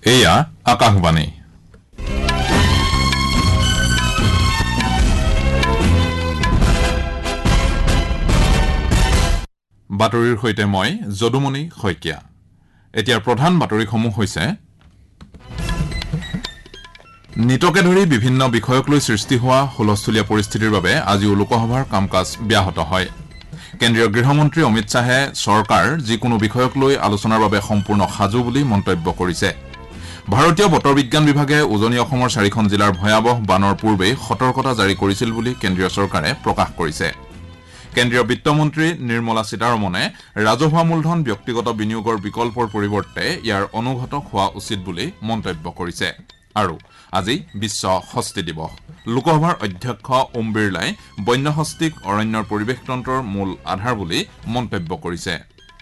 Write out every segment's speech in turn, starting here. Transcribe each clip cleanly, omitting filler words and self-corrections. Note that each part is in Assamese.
এয়া আকাশবাণী বাতৰিৰ সৈতে মই যদুমণি শইকীয়া এতিয়াৰ প্ৰধান বাতৰিসমূহ হৈছে নিটকে ধৰি বিভিন্ন বিষয়ক লৈ সৃষ্টি হোৱা হুলস্থুলীয়া পৰিস্থিতিৰ বাবে আজিও লোকসভাৰ কাম-কাজ ব্যাহত হয় কেন্দ্ৰীয় গৃহমন্ত্ৰী অমিত শাহে চৰকাৰ যিকোনো বিষয়ক লৈ আলোচনাৰ বাবে সম্পূৰ্ণ সাজু বুলি মন্তব্য কৰিছে ভাৰতীয় বতৰ বিজ্ঞান বিভাগে উজনি অসমৰ 4খন জিলাৰ ভয়াবহ বানৰ পূৰ্বে সতৰ্কতা জাৰি কৰিছিল বুলি কেন্দ্ৰীয় চৰকাৰে প্ৰকাশ কৰিছে কেন্দ্ৰীয় বিত্তমন্ত্ৰী নিৰ্মলা সীতাৰমণে ৰাজহুৱা মূলধন ব্যক্তিগত বিনিয়োগৰ বিকল্পৰ পৰিৱৰ্তে ইয়াৰ অনুঘটক হোৱা উচিত বুলি মন্তব্য কৰিছে আৰু আজি বিশ্ব হস্তি দিৱস লোকসভাৰ অধ্যক্ষ ওম বিৰলাই বন্যহস্তিক অৰণ্যৰ পৰিৱেশতন্ত্ৰৰ মূল আধাৰ বুলি মন্তব্য কৰিছে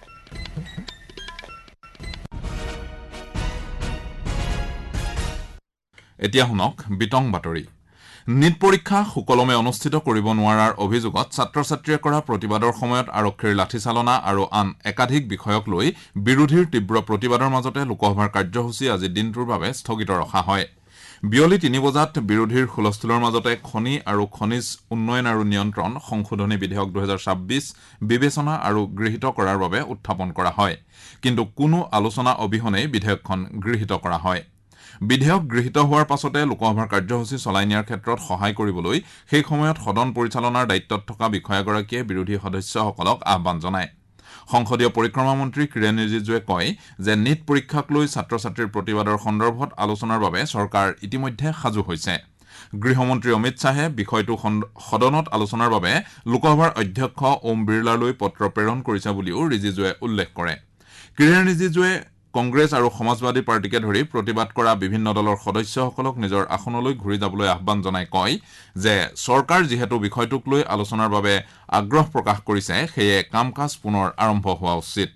এতিয়া শুনক বিতং বাতৰি নিট পৰীক্ষা সুকলমে অনুষ্ঠিত কৰিব নোৱাৰাৰ অভিযোগত ছাত্ৰ-ছাত্ৰীয়ে কৰা প্ৰতিবাদৰ সময়ত আৰক্ষীৰ লাঠিচালনা আৰু আন একাধিক বিষয়ক লৈ বিৰোধীৰ তীব্ৰ প্ৰতিবাদৰ মাজতে লোকসভাৰ কাৰ্যসূচী আজি দিনটোৰ বাবে স্থগিত ৰখা হয় বিয়লি 3 বজাত বিৰোধীৰ হুলস্থুলৰ মাজতে খনি আৰু খনিজ উন্নয়ন আৰু নিয়ন্ত্ৰণ সংশোধনী বিধেয়ক 2026 বিবেচনা আৰু গৃহীত কৰাৰ বাবে উত্থাপন কৰা হয় কিন্তু কোনো আলোচনা অবিহনে বিধেয়কখন গৃহীত কৰা হয় বিধেয়ক গৃহীত হোৱাৰ পাছতে লোকসভাৰ কাৰ্যসূচী চলাই নিয়াৰ ক্ষেত্ৰত সহায় কৰিবলৈ সেই সময়ত সদন পৰিচালনাৰ দায়িত্বত থকা বিষয়াগৰাকীয়ে বিৰোধী সদস্যসকলক আহ্বান জনায় সংসদীয় পৰিক্ৰমা মন্ত্ৰী কিৰেণ ৰিজিজুৱে কয় যে নিট পৰীক্ষাক লৈ ছাত্ৰ-ছাত্ৰীৰ প্ৰতিবাদৰ সন্দৰ্ভত আলোচনাৰ বাবে চৰকাৰ ইতিমধ্যে সাজু হৈছে গৃহমন্ত্ৰী অমিত শাহে বিষয়টো সদনত আলোচনাৰ বাবে লোকসভাৰ অধ্যক্ষ ওম বিৰলালৈ পত্ৰ প্ৰেৰণ কৰিছে বুলিও ৰিজিজুৱে উল্লেখ কৰে কিৰেণ ৰিজিজুৱে কংগ্ৰেছ আৰু সমাজবাদী পাৰ্টিকে ধৰি প্ৰতিবাদ কৰা বিভিন্ন দলৰ সদস্যসকলক নিজৰ আসনলৈ ঘূৰি যাবলৈ আহ্বান জনাই কয় যে চৰকাৰ যিহেতু বিষয়টোক লৈ আলোচনাৰ বাবে আগ্ৰহ প্ৰকাশ কৰিছে সেয়ে কাম-কাজ পুনৰ আৰম্ভ হোৱা উচিত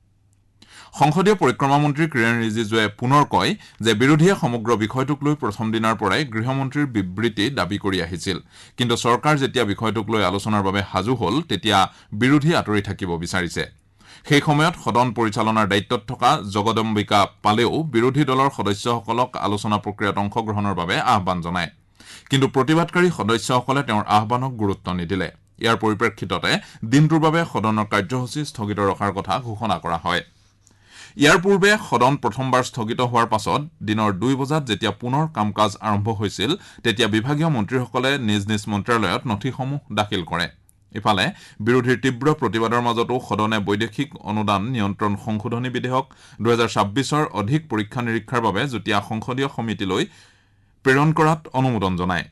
সংসদীয় পৰিক্ৰমা মন্ত্ৰী কিৰেণ ৰিজিজুৱে পুনৰ কয় যে বিৰোধীয়ে সমগ্ৰ বিষয়টোক লৈ প্ৰথম দিনাৰ পৰাই গৃহমন্ত্ৰীৰ বিবৃতি দাবী কৰি আহিছিল কিন্তু চৰকাৰ যেতিয়া বিষয়টোক লৈ আলোচনাৰ বাবে সাজু হ'ল তেতিয়া বিৰোধী আঁতৰি থাকিব বিচাৰিছে সেই সময়ত সদন পৰিচালনাৰ দায়িত্বত থকা জগদম্বিকা পালেও বিৰোধী দলৰ সদস্যসকলক আলোচনা প্ৰক্ৰিয়াত অংশগ্ৰহণৰ বাবে আহ্বান জনায় কিন্তু প্ৰতিবাদকাৰী সদস্যসকলে তেওঁৰ আহ্বানক গুৰুত্ব নিদিলে ইয়াৰ পৰিপ্ৰেক্ষিততে দিনটোৰ বাবে সদনৰ কাৰ্যসূচী স্থগিত ৰখাৰ কথা ঘোষণা কৰা হয় ইয়াৰ পূৰ্বে সদন প্ৰথমবাৰ স্থগিত হোৱাৰ পাছত দিনৰ 2 বজাত যেতিয়া পুনৰ কাম-কাজ আৰম্ভ হৈছিল তেতিয়া বিভাগীয় মন্ত্ৰীসকলে নিজ নিজ মন্ত্ৰালয়ত নথিসমূহ দাখিল কৰে ইফালে বিৰোধীৰ তীব্ৰ প্ৰতিবাদৰ মাজতো সদনে বৈদেশিক অনুদান নিয়ন্ত্ৰণ সংশোধনী বিধেয়ক 2026ৰ অধিক পৰীক্ষা নিৰীক্ষাৰ বাবে যুটীয়া সংসদীয় সমিতিলৈ প্ৰেৰণ কৰাত অনুমোদন জনায়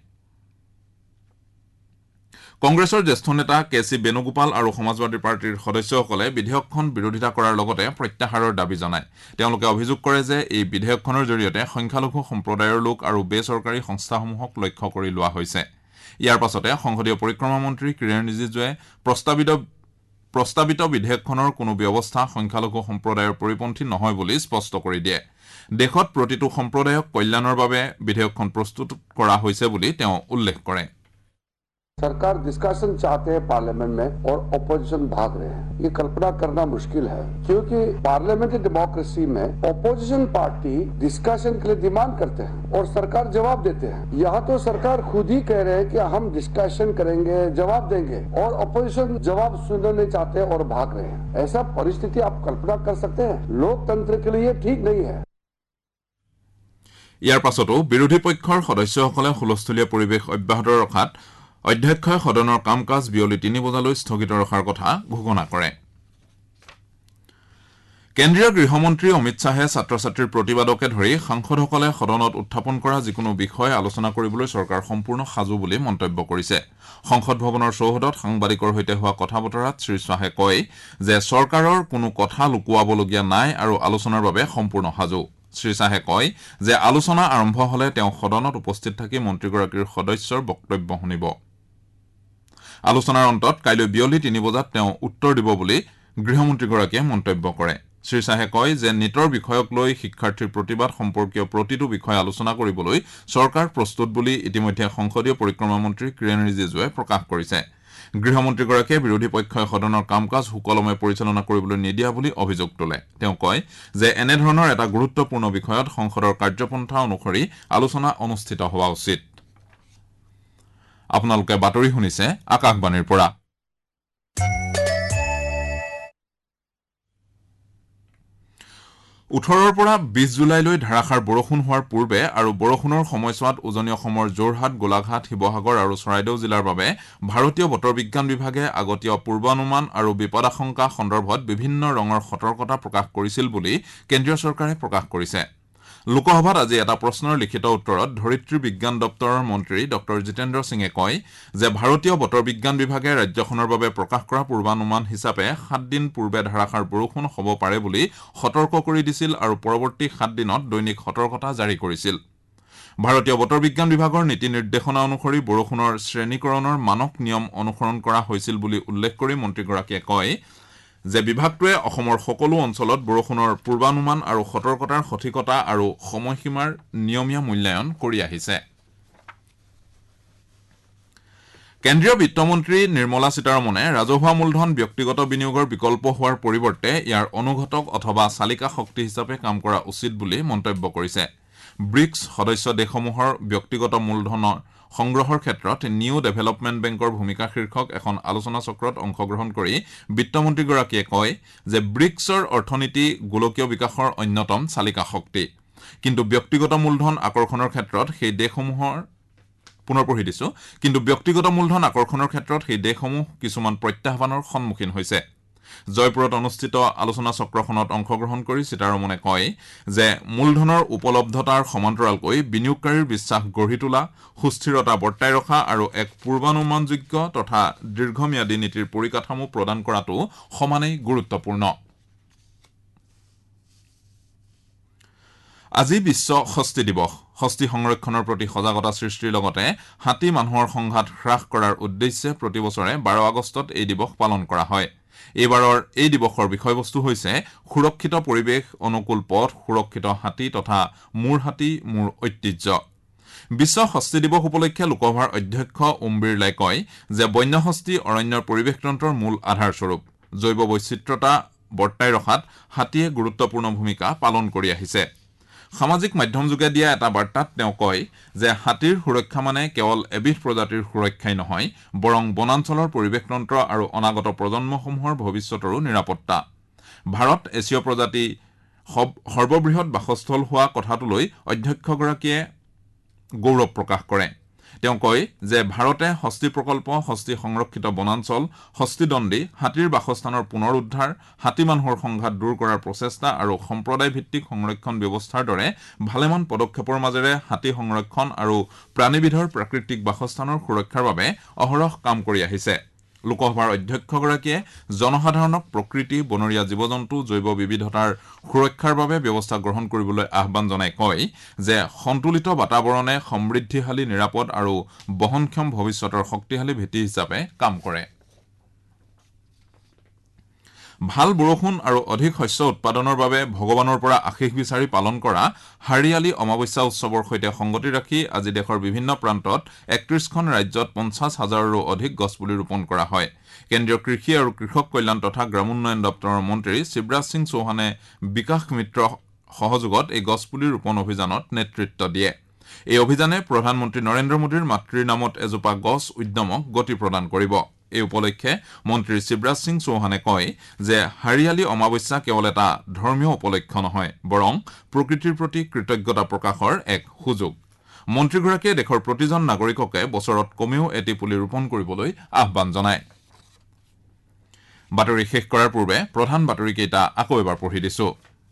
কংগ্ৰেছৰ জ্যেষ্ঠ নেতা কেচি বেণুগোপাল আৰু সমাজবাদী পাৰ্টিৰ সদস্যসকলে বিধেয়কখন বিৰোধিতা কৰাৰ লগতে প্ৰত্যাহাৰৰ দাবী জনায় তেওঁলোকে অভিযোগ কৰে যে এই বিধেয়কখনৰ জৰিয়তে সংখ্যালঘু সম্প্ৰদায়ৰ লোক আৰু বেচৰকাৰী সংস্থাসমূহক লক্ষ্য কৰি লোৱা হৈছে ইয়াৰ পাছতে সংসদীয় পৰিক্ৰমা মন্ত্ৰী কিৰেণ ৰিজিজুৱে প্ৰস্তাৱিত বিধেয়কখনৰ কোনো ব্যৱস্থা সংখ্যালঘু সম্প্ৰদায়ৰ পৰিপন্থী নহয় বুলি স্পষ্ট কৰি দিয়ে দেশত প্ৰতিটো সম্প্ৰদায়ক কল্যাণৰ বাবে বিধেয়কখন প্ৰস্তুত কৰা হৈছে বুলি তেওঁ উল্লেখ কৰে सरकार डिस्कशन चाहते हैं पार्लियामेंट में और ऑपोजिशन भाग रहे हैं ये कल्पना करना मुश्किल है क्योंकि पार्लियामेंट्री डेमोक्रेसी में ऑपोजिशन पार्टी डिस्कशन के लिए डिमांड करते हैं और सरकार जवाब देते हैं यहाँ तो सरकार खुद ही कह रहे हैं कि हम डिस्कशन करेंगे जवाब देंगे और ऑपोजिशन जवाब सुनना नहीं चाहते और भाग रहे हैं ऐसा परिस्थिति आप कल्पना कर सकते हैं लोकतंत्र के लिए ठीक नहीं है ইয়াৰ পাছতো বিৰোধী পক্ষৰ সদস্যসকলে হুলস্থুলীয়া পৰিৱেশ অব্যাহত ৰখাত অধ্যক্ষই সদনৰ কাম-কাজ বিয়লি 3 বজালৈ স্থগিত ৰখাৰ কথা ঘোষণা কৰে কেন্দ্ৰীয় গৃহমন্ত্ৰী অমিত শাহে ছাত্ৰ-ছাত্ৰীৰ প্ৰতিবাদকে ধৰি সাংসদসকলে সদনত উত্থাপন কৰা যিকোনো বিষয় আলোচনা কৰিবলৈ চৰকাৰ সম্পূৰ্ণ সাজু বুলি মন্তব্য কৰিছে সংসদ ভৱনৰ চৌহদত সাংবাদিকৰ সৈতে হোৱা কথা-বতৰাত শ্ৰী শাহে কয় যে চৰকাৰৰ কোনো কথা লুকুৱাবলগীয়া নাই আৰু আলোচনাৰ বাবে সম্পূৰ্ণ সাজু শ্ৰী শাহে কয় যে আলোচনা আৰম্ভ হলে তেওঁ সদনত উপস্থিত থাকি মন্ত্ৰীগৰাকীৰ সদস্যৰ বক্তব্য শুনিব আলোচনাৰ অন্তত কাইলৈ বিয়লি 3 বজাত তেওঁ উত্তৰ দিব বুলি গৃহমন্ত্ৰীগৰাকীয়ে মন্তব্য কৰে শ্ৰী শাহে কয় যে নিটৰ বিষয়ক লৈ শিক্ষাৰ্থীৰ প্ৰতিবাদ সম্পৰ্কীয় প্ৰতিটো বিষয় আলোচনা কৰিবলৈ চৰকাৰ প্ৰস্তুত বুলি ইতিমধ্যে সংসদীয় পৰিক্ৰমা মন্ত্ৰী কিৰেণ ৰিজিজুৱে প্ৰকাশ কৰিছে গৃহমন্ত্ৰীগৰাকীয়ে বিৰোধী পক্ষই সদনৰ কাম কাজ সুকলমে পৰিচালনা কৰিবলৈ নিদিয়া বুলি অভিযোগ তোলে তেওঁ কয় যে এনেধৰণৰ এটা গুৰুত্বপূৰ্ণ বিষয়ত সংসদৰ কাৰ্যপন্থা অনুসৰি আলোচনা অনুষ্ঠিত হোৱা উচিত আপোনালোকে বাতৰি শুনিছে আকাশবাণীৰ পৰা 18ৰ পৰা 20 জুলাইলৈ ধাৰাসাৰ বৰষুণ হোৱাৰ পূৰ্বে আৰু বৰষুণৰ সময়ছোৱাত উজনি অসমৰ যোৰহাট গোলাঘাট শিৱসাগৰ আৰু চৰাইদেউ জিলাৰ বাবে ভাৰতীয় বতৰ বিজ্ঞান বিভাগে আগতীয় পূৰ্বানুমান আৰু বিপদাশংকা সন্দৰ্ভত বিভিন্ন ৰঙৰ সতৰ্কতা প্ৰকাশ কৰিছিল বুলি কেন্দ্ৰীয় চৰকাৰে প্ৰকাশ কৰিছে লোকসভাত আজি এটা প্ৰশ্নৰ লিখিত উত্তৰত ধৰিত্ৰী বিজ্ঞান দপ্তৰৰ মন্ত্ৰী ডক্টৰ জিতেন্দ্ৰ সিঙে কয় যে ভাৰতীয় বতৰ বিজ্ঞান বিভাগে ৰাজ্যখনৰ বাবে প্ৰকাশ কৰা পূৰ্বানুমান হিচাপে 7 দিন পূৰ্বে ধাৰাসাৰ বৰষুণ হ'ব পাৰে বুলি সতৰ্ক কৰি দিছিল আৰু পৰৱৰ্তী 7 দিনত দৈনিক সতৰ্কতা জাৰি কৰিছিল ভাৰতীয় বতৰ বিজ্ঞান বিভাগৰ নীতি নিৰ্দেশনা অনুসৰি বৰষুণৰ শ্ৰেণীকৰণৰ মানক নিয়ম অনুসৰণ কৰা হৈছিল বুলি উল্লেখ কৰি মন্ত্ৰীগৰাকীয়ে কয় যে বিভাগটোৱে অসমৰ সকলো অঞ্চলত বৰষুণৰ পূৰ্বানুমান আৰু সতৰ্কতাৰ সঠিকতা আৰু সময়সীমাৰ নিয়মীয়া মূল্যায়ন কৰি আহিছে কেন্দ্ৰীয় বিত্তমন্ত্ৰী নিৰ্মলা সীতাৰমণে ৰাজহুৱা মূলধন ব্যক্তিগত বিনিয়োগৰ বিকল্প হোৱাৰ পৰিৱৰ্তে ইয়াৰ অনুঘটক অথবা চালিকা শক্তি হিচাপে কাম কৰা উচিত বুলি মন্তব্য কৰিছে ব্ৰিক্স সদস্য দেশসমূহৰ ব্যক্তিগত মূলধনৰ সংগ্ৰহৰ ক্ষেত্ৰত নিউ ডেভেলপমেণ্ট বেংকৰ ভূমিকা শীৰ্ষক এখন আলোচনা চক্ৰত অংশগ্ৰহণ কৰি বিত্তমন্ত্ৰীগৰাকীয়ে কয় যে ব্ৰিক্সৰ অৰ্থনীতি গোলকীয় বিকাশৰ অন্যতম চালিকা শক্তি কিন্তু ব্যক্তিগত মূলধন আকৰ্ষণৰ ক্ষেত্ৰত সেই দেশসমূহ কিছুমান প্ৰত্যাহ্বানৰ সন্মুখীন হৈছে জয়পুৰত অনুষ্ঠিত আলোচনা চক্ৰখনত অংশগ্ৰহণ কৰি সীতাৰমণে কয় যে মূলধনৰ উপলব্ধতাৰ সমান্তৰালকৈ বিনিয়োগকাৰীৰ বিশ্বাস গঢ়ি তোলা সুস্থিৰতা বৰ্তাই ৰখা আৰু এক পূৰ্বানুমানযোগ্য তথা দীৰ্ঘম্যাদী নীতিৰ পৰিকাঠামো প্ৰদান কৰাটো সমানেই গুৰুত্বপূৰ্ণ আজি বিশ্ব হস্তি দিৱস হস্তি সংৰক্ষণৰ প্ৰতি সজাগতা সৃষ্টিৰ লগতে হাতী মানুহৰ সংঘাত হ্ৰাস কৰাৰ উদ্দেশ্যে প্ৰতি বছৰে 12 আগষ্টত এই দিৱস পালন কৰা হয় এইবাৰৰ এই দিৱসৰ বিষয়বস্তু হৈছে সুৰক্ষিত পৰিৱেশ অনুকূল পথ সুৰক্ষিত হাতী তথা মূৰ হাতী মূৰ ঐতিহ্য বিশ্ব হস্তি দিৱস উপলক্ষে লোকসভাৰ অধ্যক্ষ ওম বিৰলাই কয় যে বন্যহস্তি অৰণ্যৰ পৰিৱেশতন্ত্ৰৰ মূল আধাৰস্বৰূপ জৈৱ বৈচিত্ৰতা বৰ্তাই ৰখাত হাতীয়ে গুৰুত্বপূৰ্ণ ভূমিকা পালন কৰি আহিছে সামাজিক মাধ্যমযোগে দিয়া এটা বাৰ্তাত তেওঁ কয় যে হাতীৰ সুৰক্ষা মানে কেৱল এবিধ প্ৰজাতিৰ সুৰক্ষাই নহয় বৰং বনাঞ্চলৰ পৰিৱেশতন্ত্ৰ আৰু অনাগত প্ৰজন্মসমূহৰ ভৱিষ্যতৰো নিৰাপত্তা ভাৰত এছিয় প্ৰজাতি সৰ্ববৃহৎ বাসস্থল হোৱা কথাটোলৈ অধ্যক্ষগৰাকীয়ে গৌৰৱ প্ৰকাশ কৰে তেওঁ কয় যে ভাৰতে হস্তি প্ৰকল্প হস্তি সংৰক্ষিত বনাঞ্চল হস্তিদণ্ডী হাতীৰ বাসস্থানৰ পুনৰ উদ্ধাৰ হাতী মানুহৰ সংঘাত দূৰ কৰাৰ প্ৰচেষ্টা আৰু সম্প্ৰদায় ভিত্তিক সংৰক্ষণ ব্যৱস্থাৰ দৰে ভালেমান পদক্ষেপৰ মাজেৰে হাতী সংৰক্ষণ আৰু প্ৰাণীবিধৰ প্ৰাকৃতিক বাসস্থানৰ সুৰক্ষাৰ বাবে অহৰহ কাম কৰি আহিছে লোকসভাৰ অধ্যক্ষগৰাকীয়ে জনসাধাৰণক প্ৰকৃতি বনৰীয়া জীৱ-জন্তু জৈৱ বিবিধতাৰ সুৰক্ষাৰ বাবে ব্যৱস্থা গ্ৰহণ কৰিবলৈ আহ্বান জনাই কয় যে সন্তুলিত বাতাবৰণে সমৃদ্ধিশালী নিৰাপদ আৰু বহনক্ষম ভৱিষ্যতৰ শক্তিশালী ভেটি হিচাপে কাম কৰে ভাল বৰষুণ আৰু অধিক শস্য উৎপাদনৰ বাবে ভগৱানৰ পৰা আশীষ বিচাৰি পালন কৰা হাৰিয়ালী অমাৱস্যা উৎসৱৰ সৈতে সংগতি ৰাখি আজি দেশৰ বিভিন্ন প্ৰান্তত 31খন ৰাজ্যত 50,000ৰো অধিক গছপুলি ৰোপণ কৰা হয় কেন্দ্ৰীয় কৃষি আৰু কৃষক কল্যাণ তথা গ্ৰামোন্নয়ন দপ্তৰৰ মন্ত্ৰী শিৱৰাজ সিং চৌহানে বিকাশ মিত্ৰ সহযোগত এই গছপুলি ৰোপণ অভিযানত নেতৃত্ব দিয়ে এই অভিযানে প্ৰধানমন্ত্ৰী নৰেন্দ্ৰ মোদীৰ মাতৃৰ নামত এজোপা গছ উদ্যমক গতি প্ৰদান কৰিব এই উপলক্ষে মন্ত্ৰী শিৱৰাজ সিং চৌহানে কয় যে হাৰিয়ালী অমাৱস্যা কেৱল এটা ধৰ্মীয় উপলক্ষ্য নহয় বৰং প্ৰকৃতিৰ প্ৰতি কৃতজ্ঞতা প্ৰকাশৰ এক সুযোগ মন্ত্ৰীগৰাকীয়ে দেশৰ প্ৰতিজন নাগৰিককে বছৰত কমেও এটি পুলি ৰোপণ কৰিবলৈ আহ্বান জনায় বাতৰি শেষ কৰাৰ পূৰ্বে প্ৰধান বাতৰিকেইটা আকৌ এবাৰ পঢ়ি দিছো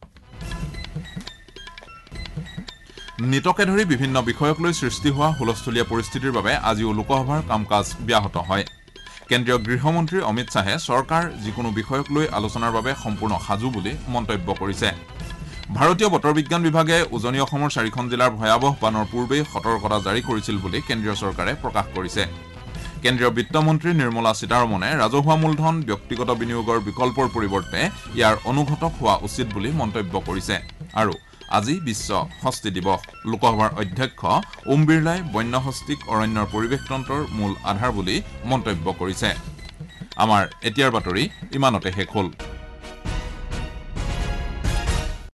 নিতকে ধৰি বিভিন্ন বিষয়ক লৈ সৃষ্টি হোৱা হুলস্থুলীয়া পৰিস্থিতিৰ বাবে আজিও লোকসভাৰ কাম-কাজ ব্যাহত হয় কেন্দ্ৰীয় গৃহমন্ত্ৰী অমিত শাহে চৰকাৰ যিকোনো বিষয়ক লৈ আলোচনাৰ বাবে সম্পূৰ্ণ সাজু বুলি মন্তব্য কৰিছে ভাৰতীয় বতৰ বিজ্ঞান বিভাগে উজনি অসমৰ 4খন জিলাৰ ভয়াৱহ বানৰ পূৰ্বেই সতৰ্কতা জাৰি কৰিছিল বুলি কেন্দ্ৰীয় চৰকাৰে প্ৰকাশ কৰিছে কেন্দ্ৰীয় বিত্তমন্ত্ৰী নিৰ্মলা সীতাৰমণে ৰাজহুৱা মূলধন ব্যক্তিগত বিনিয়োগৰ বিকল্পৰ পৰিৱৰ্তে ইয়াৰ অনুঘটক হোৱা উচিত বুলি মন্তব্য কৰিছে আৰু আজি বিশ্ব হস্তি দিৱস লোকসভাৰ অধ্যক্ষ ওম বিৰলাই বন্য হস্তিক অৰণ্যৰ পৰিৱেশতন্ত্ৰৰ মূল আধাৰ বুলি মন্তব্য কৰিছে আমাৰ এতিয়াৰ বাতৰি ইমানতে শেষ হ'ল